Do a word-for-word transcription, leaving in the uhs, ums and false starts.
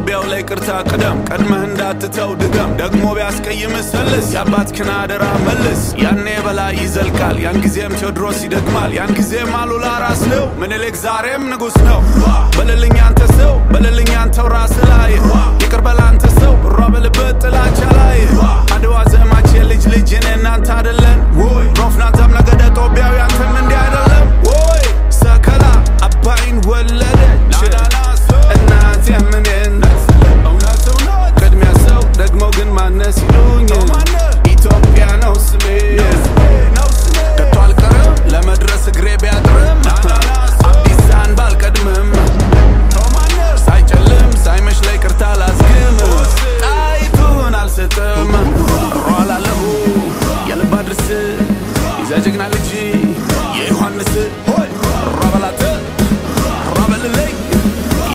መግቢያው ላይ ቅርታ ቀደም ቀድመህ እንዳትተው ድገም ደግሞ ቢያስቀይም ሰልስ ያባት ከናደራ መልስ ያኔ በላይ ይዘልቃል ያን ጊዜም ቴዎድሮስ ይደግማል ያን ጊዜም አሉላ ራስ ነው ምኒልክ ዛሬም ንጉስ ነው በለልኝ አንተ ሰው በለልኝ